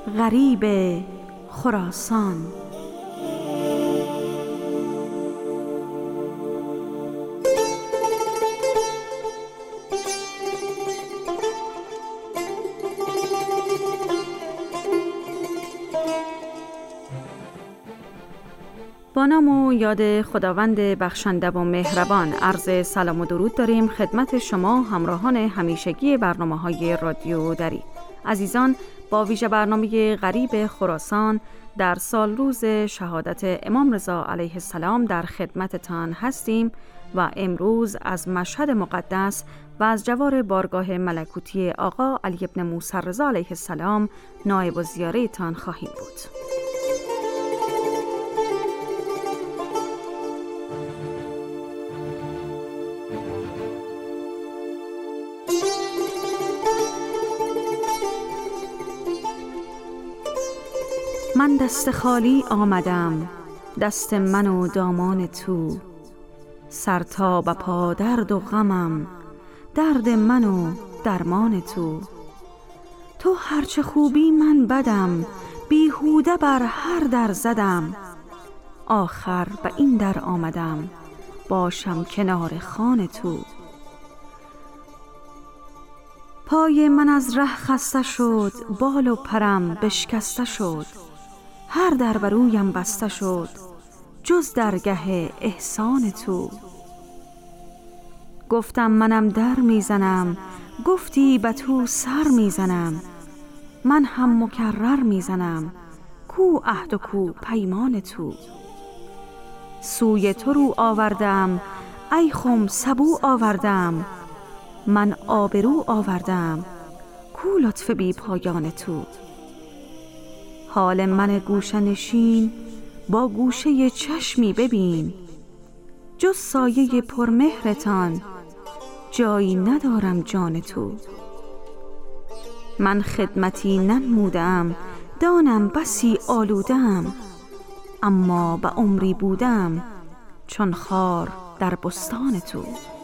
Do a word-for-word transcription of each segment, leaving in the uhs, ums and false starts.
غریب خراسان. با نام و یاد خداوند بخشنده و مهربان عرض سلام و درود داریم خدمت شما همراهان همیشگی برنامه‌های رادیو دری. عزیزان، با ویژه برنامه غریب خراسان در سال روز شهادت امام رضا علیه السلام در خدمتتان هستیم و امروز از مشهد مقدس و از جوار بارگاه ملکوتی آقا علی ابن موسی رضا علیه السلام نایب الزیاره تان خواهیم بود. من دست خالی آمدم، دست من و دامان تو، سر تا به پا درد و غمم، درد من و درمان تو. تو هرچه خوبی من بدم، بیهوده بر هر در زدم، آخر به این در آمدم، باشم کنار خان تو. پای من از ره خسته شد، بال و پرم بشکسته شد، هر در برویم بسته شد، جز درگه احسان تو. گفتم منم در میزنم، گفتی به تو سر میزنم، من هم مکرر میزنم، کو عهد و کو پیمان تو. سوی تو رو آوردم، ای خم سبو آوردم، من آبرو آوردم، کو لطف بی پایان تو. حال من گوشه نشین، با گوشه چشمی ببین، جز سایه پرمهرتان، جایی ندارم جان تو. من خدمتی ننمودم، دانم بسی آلودم، اما به عمری بودم، چون خار در بستان تو.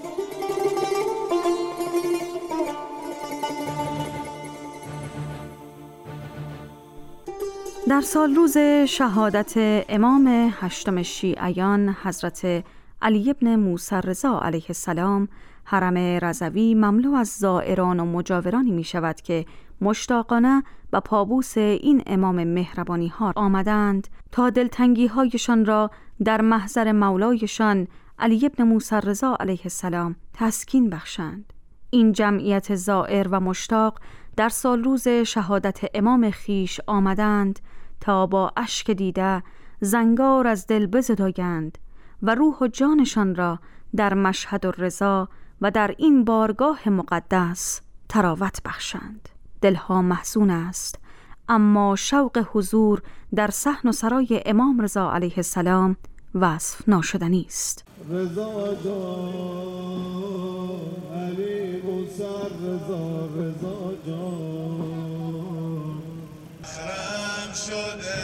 در سال روز شهادت امام هشتم شیعیان حضرت علی ابن موسی رضا علیه السلام، حرم رضوی مملو از زائران و مجاورانی می شود که مشتاقانه به پابوس این امام مهربانی ها آمدند تا دلتنگی هایشان را در محضر مولایشان علی ابن موسی رضا علیه السلام تسکین بخشند. این جمعیت زائر و مشتاق در سال روز شهادت امام خیش آمدند تا با اشک دیده زنگار از دل بزدایند و روح و جانشان را در مشهد الرضا و در این بارگاه مقدس تراوت بخشند. دلها محزون است، اما شوق حضور در صحن و سرای امام رضا علیه السلام وصف ناشدنی است. رضا جان علی موسی رضا، رضا جان خرم شده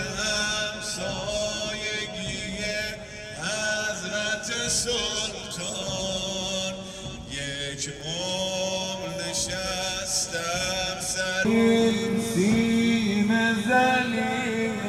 همسایگی حضرت سلطان، یک عمر نشستم سر این سیم ذلیل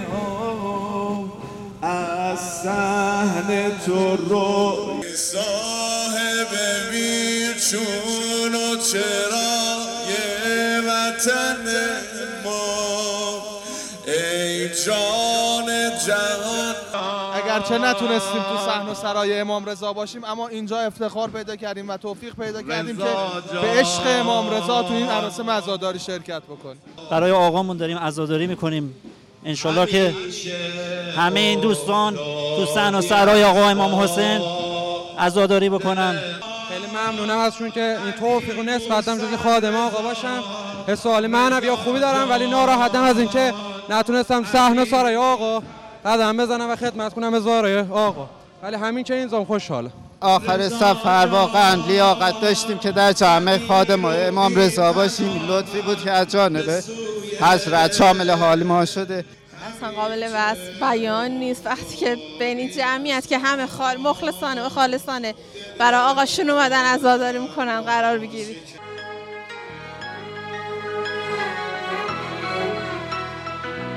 از صحن تو رو صاحب میر چون و چرای وطن ما، ای جان جهان. اگرچه نتونستیم تو صحن و سرای امام رضا باشیم، اما اینجا افتخار پیدا کردیم و توفیق پیدا کردیم که به عشق امام رضا تو این مراسم عزاداری شرکت بکنیم. برای آقامون داریم عزاداری میکنیم، انشالله که همه این دوستان تو صحن و سرای آقا امام حسین عزاداری بکنن. خیلی ممنونم ازشون که این توفیق و نسبتم جزی خادم آقا باشم. حس حال معنوی یا خوبی دارم، ولی ناراحتم از اینکه نتونستم صحن و سرای آقا قدم بزنم و خدمت کنم به زارای آقا، ولی همین که اینجام خوشحاله. آخر سفر واقعا لیاقت داشتیم که در جمع خادم امام رضا باشیم. لطفی بود که از جانب حضرت شامل حال ما شده. اصلا قابل وصف بیان نیست وقتی که بین این جمعیت که همه خال مخلصانه و خالصانه برای آقاشون اومدن عزاداری میکنن قرار بگیرید.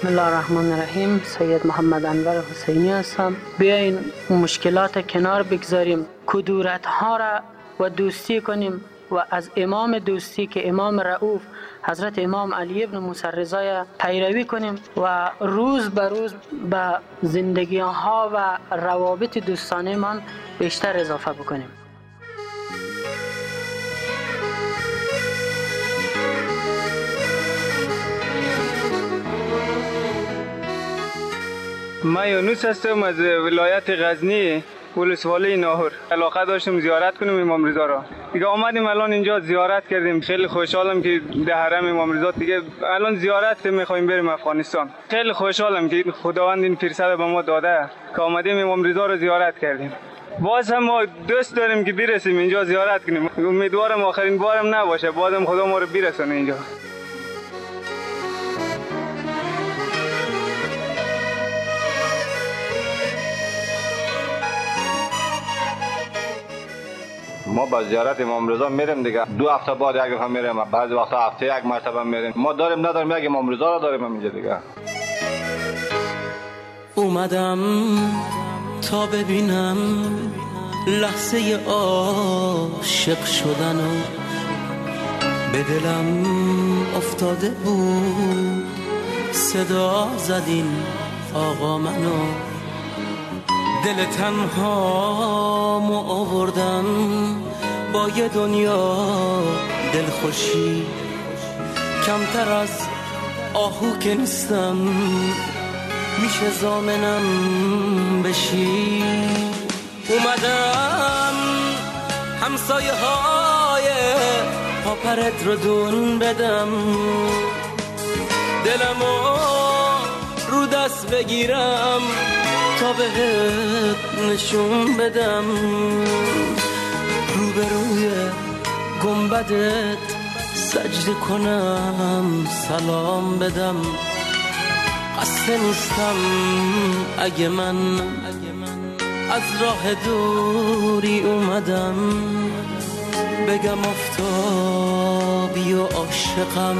بسم الله الرحمن الرحیم. سید محمد انور حسینی هستم. بیاین مشکلات کنار بگذاریم، کدورت ها را و دوستی کنیم و از امام دوستی که امام رؤوف حضرت امام علی ابن موسی رضا پیروی کنیم و روز به روز به زندگی ها و روابط دوستانه من بیشتر اضافه بکنیم. من یونس هستم از ولایت غزنی، ولسوالی ناهور. علاقه داشتم زیارت کنیم امام رضا را. دیگه آمدیم الان اینجا زیارت کردیم. خیلی خوشحالم که در حرم امام رضا دیگه الان زیارت میخوایم بریم افغانستان. خیلی خوشحالم که خداوند این فرصت به ما داده که آمدیم امام رضا را زیارت کردیم. باز هم ما دوست داریم که برسیم اینجا زیارت کنیم. امیدوارم آخرین بارم نباشه، بازم خدا ما رو برسونه اینجا. ما با زیارت امام رضا میریم دیگه. دو هفته بعد یک دفعه میریم، بعضی وقتا هفته یک مرتبه میریم. ما داریم نداریم یک امام رضا را داریم اینجا دیگه. اومدم تا ببینم لحظه عاشق شدن و به دلم افتاده بود صدا زدین آقا منو، دل تنها مو آوردم با یه دنیا دلخوشی، کمتر از آهو که نیستم میشه زامنم بشی. اومدم همسایه های پاپرت رو دون بدم، دلمو رو دست بگیرم تا بهت نشون بدم، روبروی گنبدت سجده کنم سلام بدم. قصد نیستم اگه من از راه دوری اومدم بگم افتابی و عاشقم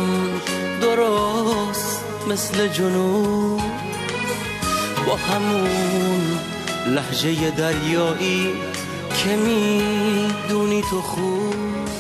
درست مثل جنوب، با همون لهجه دریایی که میدونی تو خوب.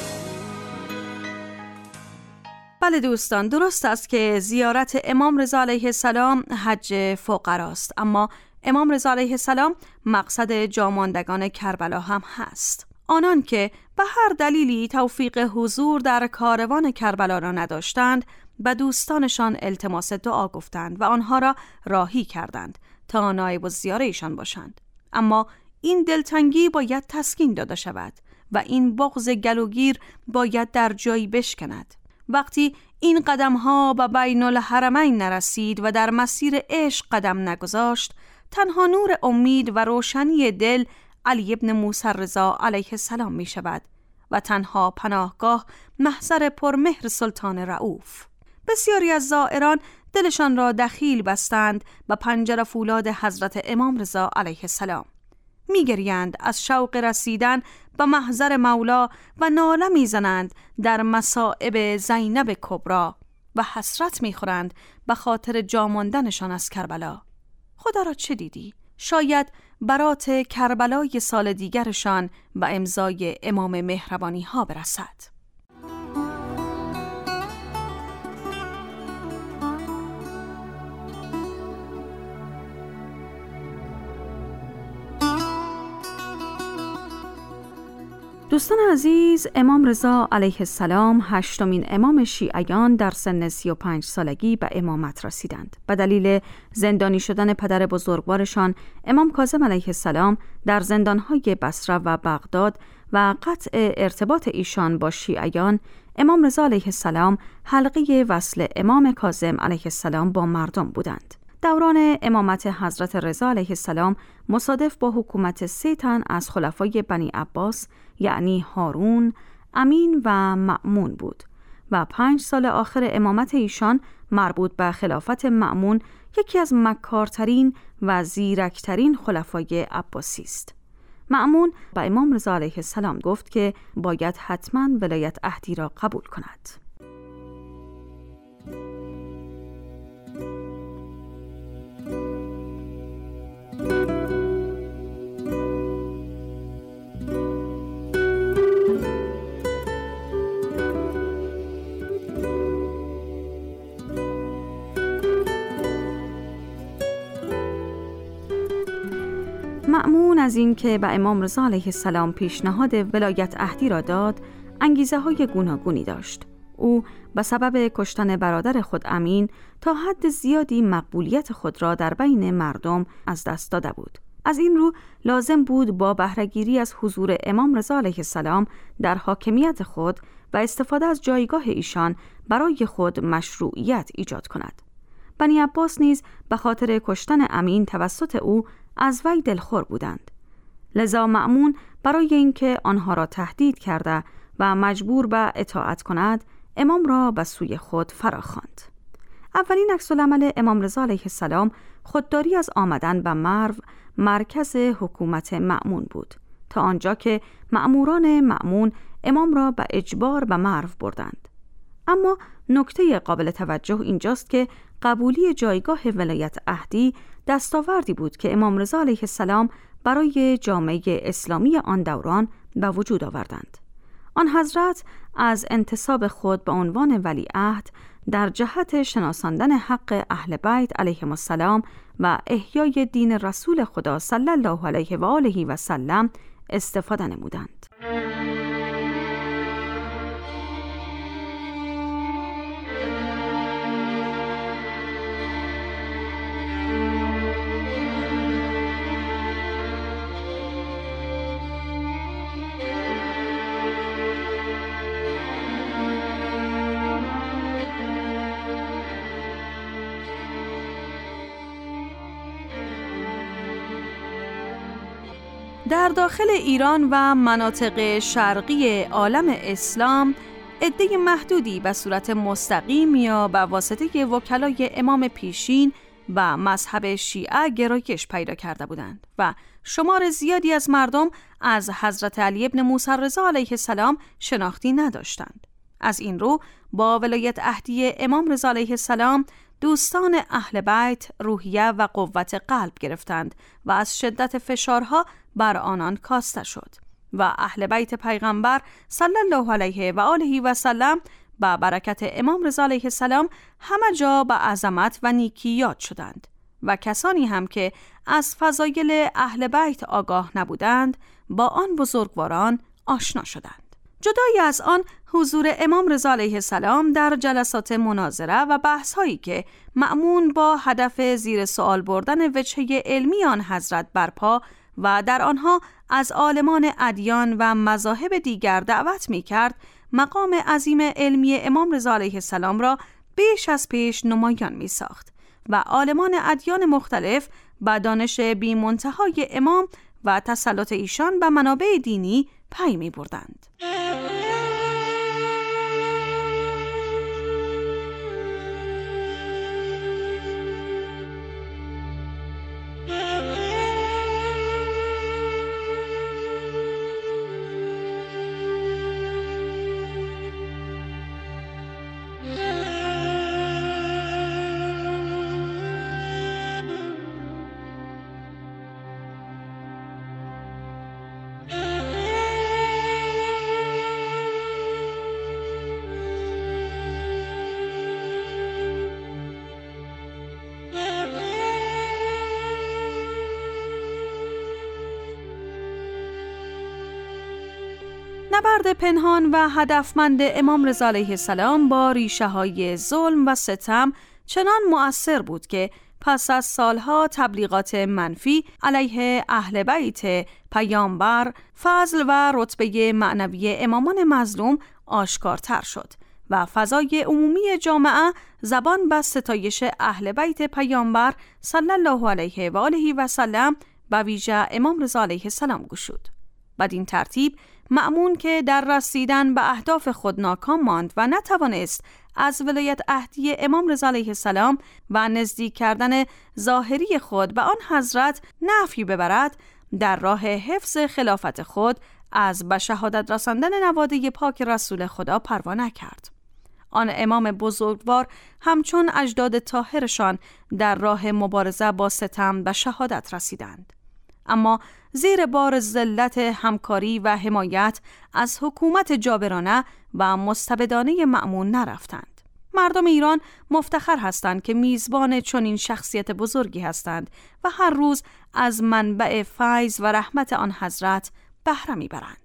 بله دوستان، درست است که زیارت امام رضا علیه السلام حج فقراست، اما امام رضا علیه السلام مقصد جاماندگان کربلا هم هست. آنان که به هر دلیلی توفیق حضور در کاروان کربلا را نداشتند به دوستانشان التماس دعا گفتند و آنها را راهی کردند تا نایب الزیاره ایشان باشند. اما این دلتنگی باید تسکین داده شود و این بغض گلوگیر باید در جایی بشکند. وقتی این قدم‌ها به بین الحرمین نرسید و در مسیر عشق قدم نگذاشت، تنها نور امید و روشنی دل علی ابن موسی رضا علیه السلام می شود و تنها پناهگاه محضر پرمهر سلطان رؤوف. بسیاری از زائران دلشان را دخیل بستند و پنجره فولاد حضرت امام رضا علیه السلام. می گریند از شوق رسیدن به محضر مولا و ناله می زنند در مصائب زینب کبرا و حسرت می خورند به خاطر جاماندنشان از کربلا. خدا را چه دیدی؟ شاید برات کربلای سال دیگرشان و امضای امام مهربانی ها برسد. دوستان عزیز، امام رضا علیه السلام هشتمین امام شیعیان در سن سی و پنج سالگی به امامت رسیدند. به دلیل زندانی شدن پدر بزرگوارشان امام کاظم علیه السلام در زندانهای بصره و بغداد و قطع ارتباط ایشان با شیعیان، امام رضا علیه السلام حلقه وصل امام کاظم علیه السلام با مردم بودند. دوران امامت حضرت رضا علیه السلام مصادف با حکومت سه تن از خلفای بنی عباس یعنی هارون، امین و مأمون بود و پنج سال آخر امامت ایشان مربوط به خلافت مأمون، یکی از مکارترین و زیرکترین خلفای عباسی است. مأمون به امام رضا علیه السلام گفت که باید حتما ولایت عهدی را قبول کند. مأمون از این که به امام رضا علیه السلام پیشنهاد ولایت عهدی را داد، انگیزه های گوناگونی داشت. او به سبب کشتن برادر خود امین تا حد زیادی مقبولیت خود را در بین مردم از دست داده بود. از این رو لازم بود با بهره‌گیری از حضور امام رضا علیه السلام در حاکمیت خود و استفاده از جایگاه ایشان برای خود مشروعیت ایجاد کند. بنی عباس نیز به خاطر کشتن امین توسط او از وی دلخور بودند. لذا مأمون برای اینکه آنها را تهدید کرده و مجبور به اطاعت کند، امام را به سوی خود فراخواند. اولین عکس‌العمل امام رضا علیه السلام خودداری از آمدن به مرو، مرکز حکومت مأمون بود، تا آنجا که مأموران مأمون امام را به اجبار به مرو بردند. اما نکته قابل توجه اینجاست که قبولی جایگاه ولایت عهدی دستاوردی بود که امام رضا علیه السلام برای جامعه اسلامی آن دوران به وجود آوردند. آن حضرت از انتساب خود به عنوان ولیعهد در جهت شناساندن حق اهل بیت علیهم السلام و احیای دین رسول خدا صلی الله علیه و آله و سلم استفاده نمودند. در داخل ایران و مناطق شرقی عالم اسلام، عده محدودی به صورت مستقیم یا به واسطه وکلای امام پیشین و مذهب شیعه گرایش پیدا کرده بودند و شمار زیادی از مردم از حضرت علی ابن موسی رضا علیه السلام شناختی نداشتند. از این رو با ولایت عهدی امام رضا علیه السلام دوستان اهل بیت روحیه و قوت قلب گرفتند و از شدت فشارها بر آنان کاسته شد و اهل بیت پیغمبر صلی الله علیه و آله و سلم با برکت امام رضا علیه السلام همه جا به عظمت و نیکی یاد شدند و کسانی هم که از فضایل اهل بیت آگاه نبودند با آن بزرگواران آشنا شدند. جدای از آن، حضور امام رضا علیه السلام در جلسات مناظره و بحث هایی که مأمون با هدف زیر سوال بردن وجهه علمی آن حضرت برپا و در آنها از عالمان ادیان و مذاهب دیگر دعوت می کرد، مقام عظیم علمی امام رضا علیه السلام را بیش از پیش نمایان می ساخت و عالمان ادیان مختلف با دانش بی منتهای امام و تسلط ایشان به منابع دینی پی می بردند. نبرد پنهان و هدفمند امام رضا علیه السلام با ریشه های ظلم و ستم چنان مؤثر بود که پس از سالها تبلیغات منفی علیه اهل بیت پیامبر، فضل و رتبه معنوی امامان مظلوم آشکارتر شد و فضای عمومی جامعه زبان به ستایش اهل بیت پیامبر صلی الله علیه و آله و سلم به ویژه امام رضا علیه السلام گشود. بدین ترتیب مأمون که در رسیدن به اهداف خود ناکام ماند و نتوانست از ولایت عهدی امام رضا علیه السلام و نزدیک کردن ظاهری خود به آن حضرت نفی ببرد، در راه حفظ خلافت خود از به شهادت رساندن نواده پاک رسول خدا پروا نکرد. آن امام بزرگوار همچون اجداد طاهرشان در راه مبارزه با ستم به شهادت رسیدند، اما زیر بار ذلت همکاری و حمایت از حکومت جابرانه و مستبدانه مأمون نرفتند. مردم ایران مفتخر هستند که میزبان چنین شخصیت بزرگی هستند و هر روز از منبع فیض و رحمت آن حضرت بهره میبرند.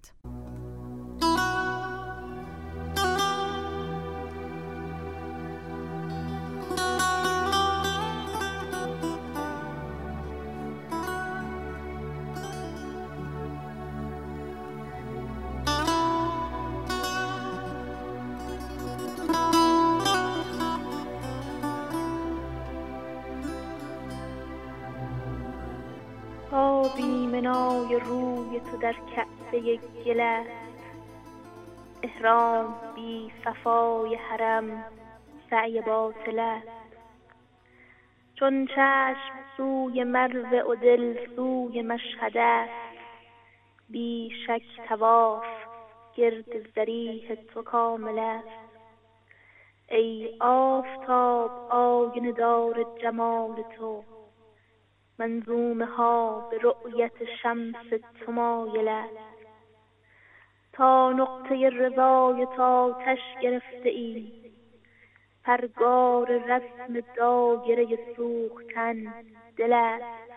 آبی منای روی تو در کعبه گل است، احرام بی صفای حرم سعی باطل است. چون چشم سوی مرو و دل سوی مشهد است، بی شک طواف گرد ضریح تو کامل است. ای آفتاب آینه دار جمال تو، منظومه ها به رؤیت شمس تو مایل است. تا نقطه رضای تا آتش گرفته ای، پرگار رسم دایره سوختن دل است.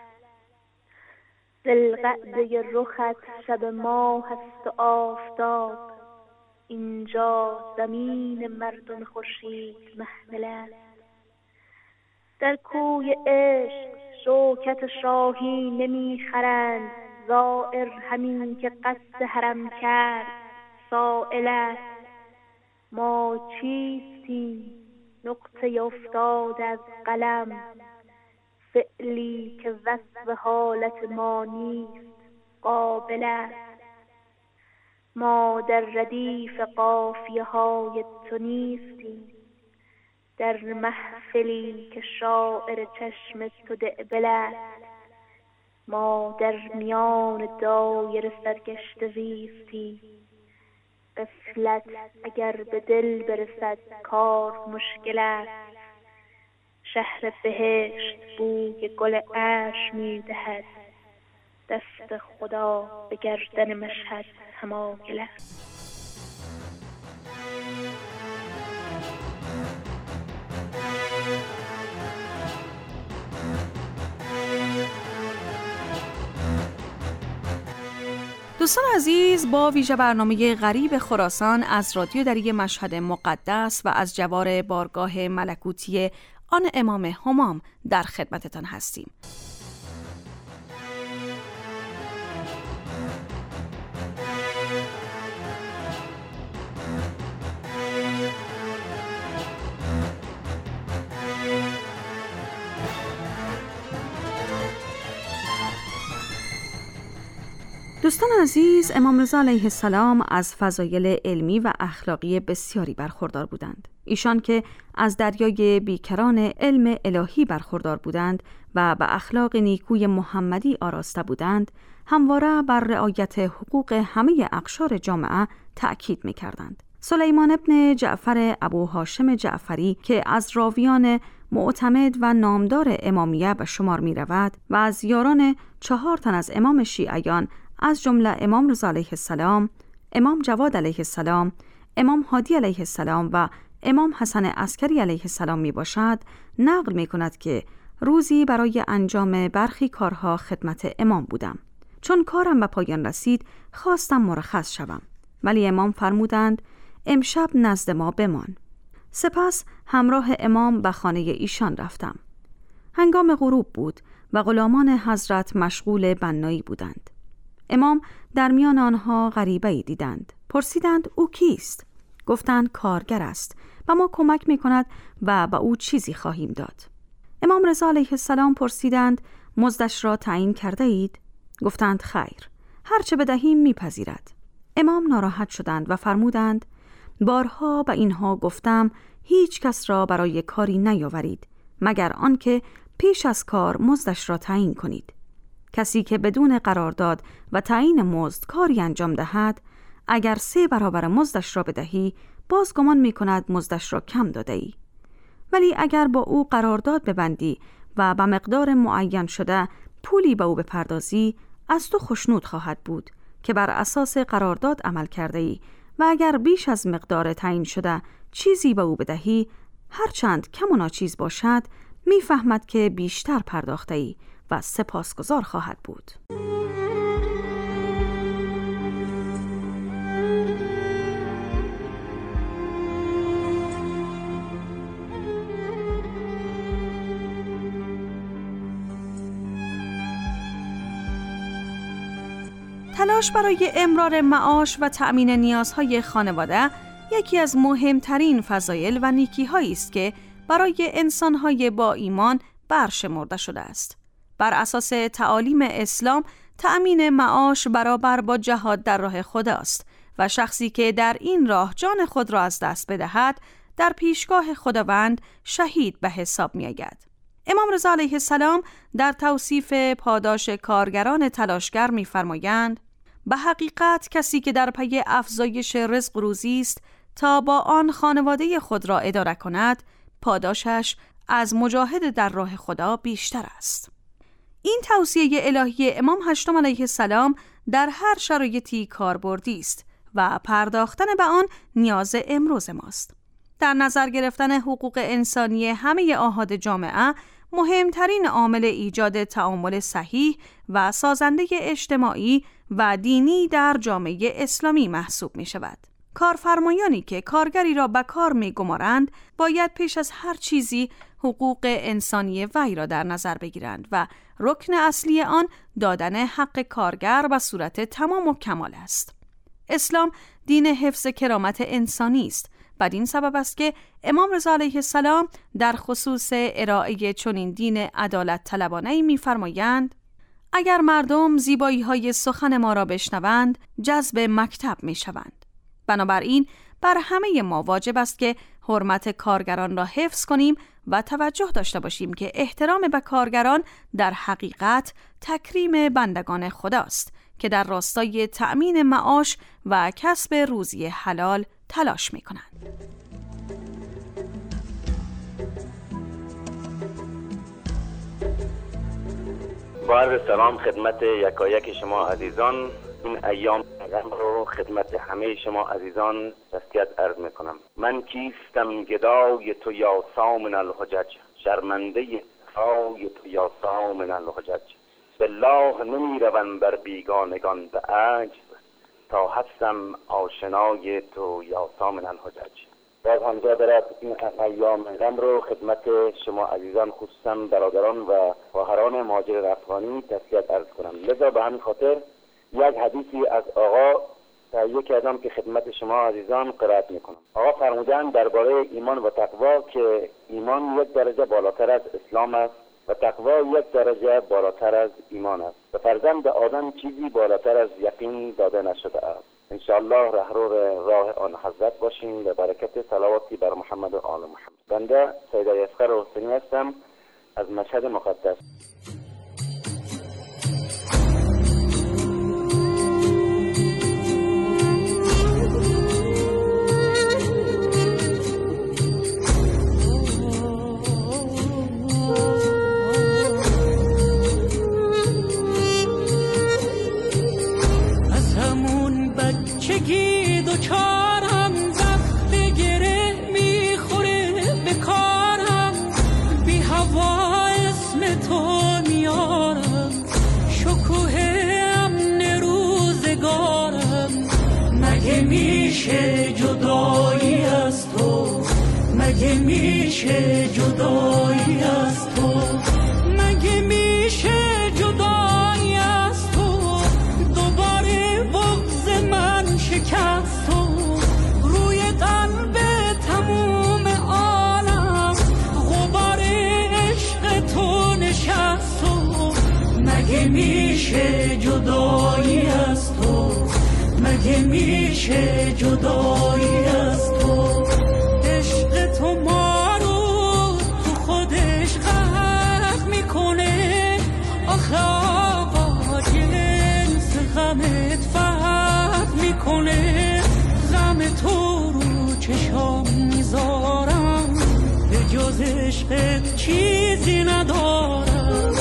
ذوالقعده رخت شب ماه است و آفتاب، اینجا زمین مردم خورشید محمل است. در کوی عشق شوکت شاهی نمیخرند، زائر همین که قصد حرم کرد سائل است. ما چیستیم نقطه افتاد از قلم، فعلی که وصف حالت ما نیست قابل است. ما در ردیف قافیه های تو نیستیم، در محفلی که شاعر چشم تو دعبل است. ما در میان دایره سرگشته زیستی، غفلت اگر به دل برسد کار مشکل است. شهر بهشت بوی گل عرش می‌دهد، دست خدا به گردن مشهد حمایل است. دوستان عزیز، با ویژه برنامه غریب خراسان از رادیو دری مشهد مقدس و از جوار بارگاه ملکوتی آن امام همام در خدمتتان هستیم. دوستان عزیز، امام رضا علیه السلام از فضایل علمی و اخلاقی بسیاری برخوردار بودند. ایشان که از دریای بیکران علم الهی برخوردار بودند و به اخلاق نیکوی محمدی آراسته بودند، همواره بر رعایت حقوق همه اقشار جامعه تأکید می‌کردند. سلیمان ابن جعفر ابو هاشم جعفری که از راویان معتمد و نامدار امامیه به شمار می‌رود و از یاران چهار تن از امام شیعیان از جمله امام رضا علیه السلام، امام جواد علیه السلام، امام هادی علیه السلام و امام حسن عسکری علیه السلام می باشد، نقل می کند که روزی برای انجام برخی کارها خدمت امام بودم. چون کارم به پایان رسید خواستم مرخص شوم، ولی امام فرمودند امشب نزد ما بمان. سپس همراه امام به خانه ایشان رفتم. هنگام غروب بود و غلامان حضرت مشغول بنایی بودند. امام در میان آنها غریبه‌ای دیدند. پرسیدند او کیست؟ گفتند کارگر است و ما کمک می‌کند و به او چیزی خواهیم داد. امام رضا علیه السلام پرسیدند مزدش را تعیین کرده اید؟ گفتند خیر، هرچه بدهیم میپذیرد. امام ناراحت شدند و فرمودند بارها به اینها گفتم هیچ کس را برای کاری نیاورید مگر آنکه پیش از کار مزدش را تعیین کنید. کسی که بدون قرارداد و تعیین مزد کاری انجام دهد، اگر سه برابر مزدش را بدهی باز گمان می کند مزدش را کم داده ای. ولی اگر با او قرارداد ببندی و به مقدار معین شده پولی به او بپردازی، از تو خشنود خواهد بود که بر اساس قرارداد عمل کرده ای و اگر بیش از مقدار تعیین شده چیزی به او بدهی، هرچند کم و ناچیز باشد میفهمد که بیشتر پرداخته‌ای و سپاسگزار خواهد بود. تلاش برای امرار معاش و تأمین نیازهای خانواده یکی از مهمترین فضایل و نیکی‌هایی است که برای انسان‌های با ایمان برشمرده شده است. بر اساس تعالیم اسلام، تأمین معاش برابر با جهاد در راه خدا است و شخصی که در این راه جان خود را از دست بدهد، در پیشگاه خداوند شهید به حساب می‌آید. امام رضا علیه السلام در توصیف پاداش کارگران تلاشگر می‌فرمایند: به حقیقت کسی که در پی افزایش رزق و روزی است تا با آن خانواده خود را اداره کند، پاداشش از مجاهد در راه خدا بیشتر است. این توصیه الهی امام هشتم علیه السلام در هر شرایطی کاربردی است و پرداختن به آن نیاز امروز ماست. در نظر گرفتن حقوق انسانی همه آحاد جامعه، مهمترین عامل ایجاد تعامل صحیح و سازنده اجتماعی و دینی در جامعه اسلامی محسوب می شود. کارفرمایانی که کارگری را به کار می گمارند باید پیش از هر چیزی حقوق انسانی وی را در نظر بگیرند و رکن اصلی آن دادن حق کارگر به صورت تمام و کمال است. اسلام دین حفظ کرامت انسانی است. بدین سبب است که امام رضا علیه السلام در خصوص ارائه چنین دین عدالت طلبانه‌ای می‌فرمایند: اگر مردم زیبایی‌های سخن ما را بشنوند، جذب مکتب می‌شوند. بنابراین بر همه ما واجب است که حرمت کارگران را حفظ کنیم و توجه داشته باشیم که احترام به کارگران در حقیقت تکریم بندگان خداست که در راستای تأمین معاش و کسب روزی حلال تلاش می‌کنند. با عرض سلام خدمت یکایک شما عزیزان، این ایام غم رو خدمت همه شما عزیزان تسلیت عرض میکنم. من کیستم گدای تو یا سامن الحجج، شرمنده خای تو یا سامن الحجج. بالله نمی روم بر بیگانگان به عجز، تا هستم آشنای تو یا سامن الحجج. باز همجا دارد این ایام غم رو خدمت شما عزیزان خصوصا برادران و خواهران مهاجر افغانی تسلیت عرض کنم. لذا به همین خاطر یک حدیثی از آقا تهیه کردم که خدمت شما عزیزان قرائت میکنم. آقا فرمودند درباره ایمان و تقوا که ایمان یک درجه بالاتر از اسلام است و تقوا یک درجه بالاتر از ایمان است و فرزند آدم چیزی بالاتر از یقین داده نشده است. انشاءالله رهرو راه آن حضرت باشیم و برکت صلواتی بر محمد و آل محمد. بنده سید افخر حسینی هستم از مشهد مقدس. میشه جدایی از تو، مگه میشه جدایی از تو، مگه میشه جدایی از تو، دوباره بغض من شکست تو، روی قلب تموم عالم غبار عشق تو نشست تو، مگه میشه جدایی از تو، مگه میشه جدایی از تو. عشق تو ما رو تو خودش غرق میکنه، آخه آقا جنس غمت فرق میکنه، غم تو رو چشام میذارم، به جز عشقت چیزی ندارم.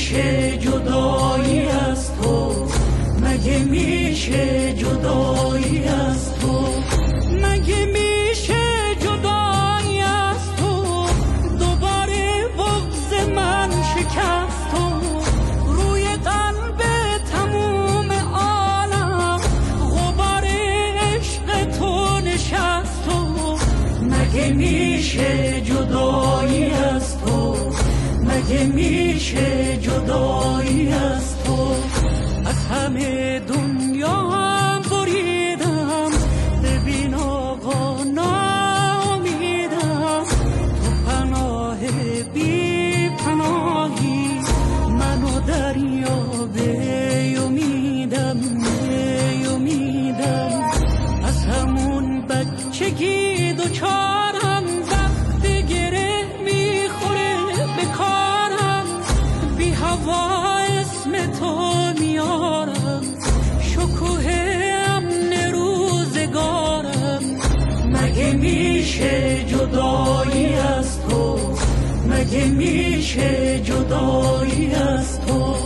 میشه جدایی از تو؟ مگه میشه جدایی از تو؟ مگه میشه جدایی از تو؟ دوباره بغض من شکست تو، روی قلب تموم عالم غبار عشق تو نشست تو. مگه میشه جدایی از تو؟ مگه میشه جدایی از تو؟ از همه دنیا هم بریدم، ببین آقا ناامیدم، تو پناه بی پناهی، منو دریا به امیدم به امیدم. از همون بچگی دوچارم، وقتی گره میخوره به کارم، بی هوا اسم تو میارم، شکوه امن روزگارم. مگه میشه جدایی از تو؟ مگه میشه جدایی از تو؟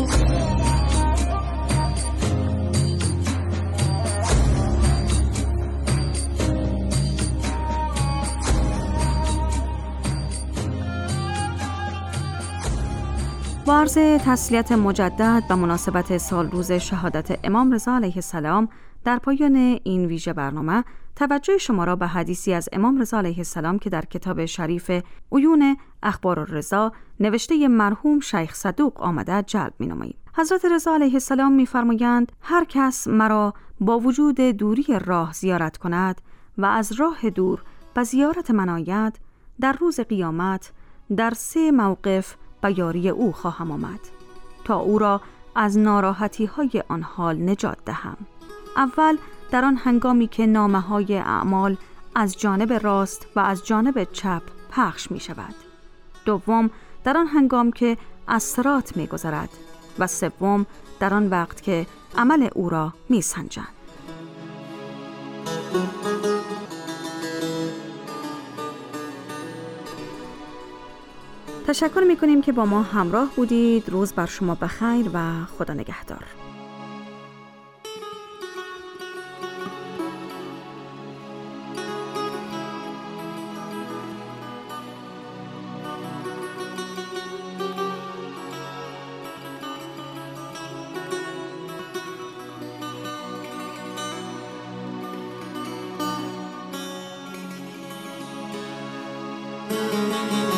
با عرض تسلیت مجدد و مناسبت سال روز شهادت امام رضا علیه السلام، در پایان این ویژه برنامه توجه شما را به حدیثی از امام رضا علیه السلام که در کتاب شریف عیون اخبار الرضا نوشته مرحوم شیخ صدوق آمده جلب می‌نماییم. حضرت رضا علیه السلام می‌فرمایند هر کس مرا با وجود دوری راه زیارت کند و از راه دور به زیارت من آید، در روز قیامت در سه موقف به یاری او خواهم آمد تا او را از ناراحتی های آن حال نجات دهم. اول در آن هنگامی که نامه های اعمال از جانب راست و از جانب چپ پخش می شود. دوم در آن هنگام که از صراط می گذرد و سوم در آن وقت که عمل او را می سنجند. تشکر می‌کنیم که با ما همراه بودید. روز بر شما بخیر و خدا نگهدار. Thank you.